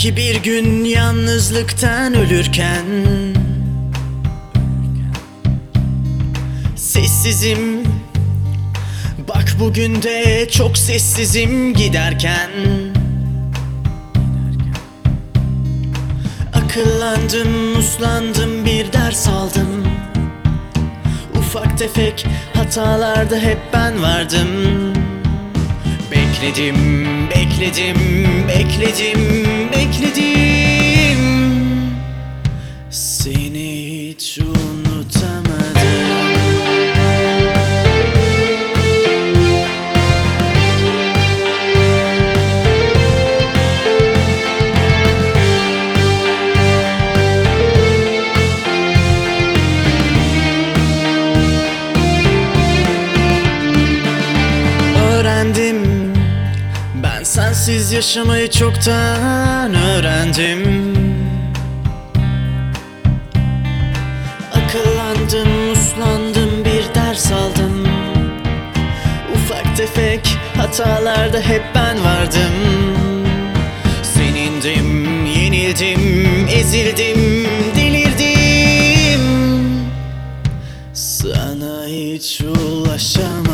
Belki bir gün yalnızlıktan ölürken sessizim, bak bugün de çok sessizim giderken. Akıllandım, uslandım, bir ders aldım. Ufak tefek hatalarda hep ben vardım. Bekledim, bekledim, bekledim, bekledim. Seni hiç unutamadım. Öğrendim, ben sensiz yaşamayı çoktan öğrendim. Akıllandım, uslandım, bir ders aldım. Ufak tefek hatalarda hep ben vardım. Senindim, yenildim, ezildim, delirdim. Sana hiç ulaşamadım.